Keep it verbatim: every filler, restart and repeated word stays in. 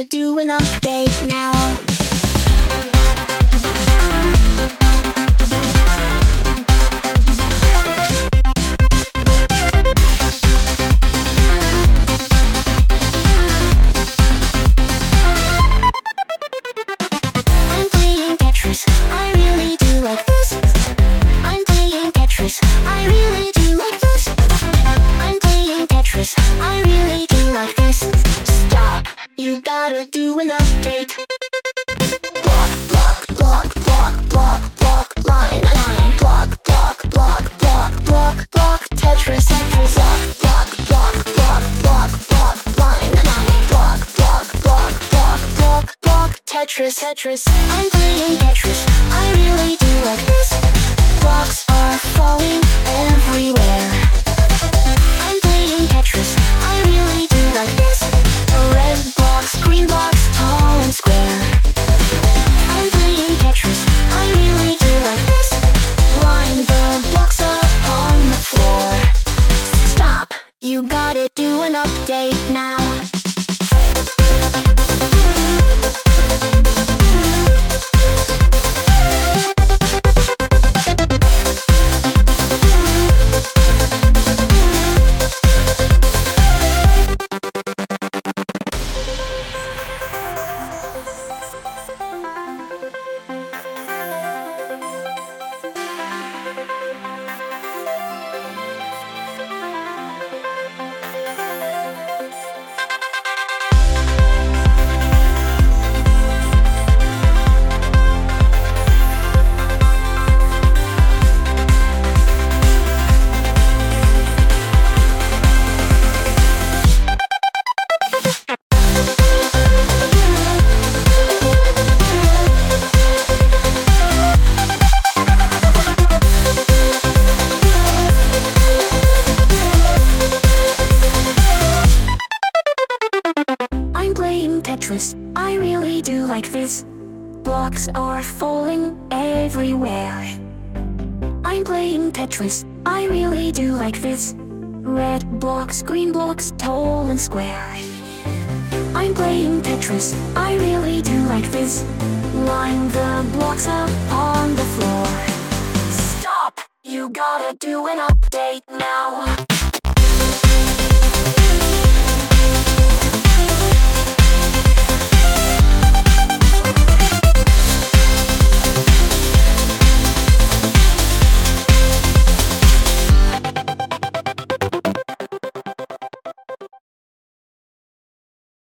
do an update now. I'm playing Tetris, I really do like this. I'm playing Tetris, I really do like this. I'm playing Tetris, I really do like this. Stop, you gotta do an update. Block, block, block, block, block, block, line, line, block, block, block, block, block, block, Tetris, Tetris, block, block, block, block, block, block, line, line, block, block, block, block, block, block, Tetris, Tetris. I'm playing Tetris, I really do like this. Blocks are falling everywhere. I'm playing Tetris, I really do like this. Red blocks, green blocks, tall and square. I'm playing Tetris, I really do like this. Line the blocks up on the floor. Stop, you gotta do an update now. I'm playing Tetris, I really do like this. Blocks are falling everywhere. I'm playing Tetris, I really do like this. Red blocks, green blocks, tall and square. I'm playing Tetris, I really do like this. Line the blocks up on the floor. Stop! You gotta do an update now.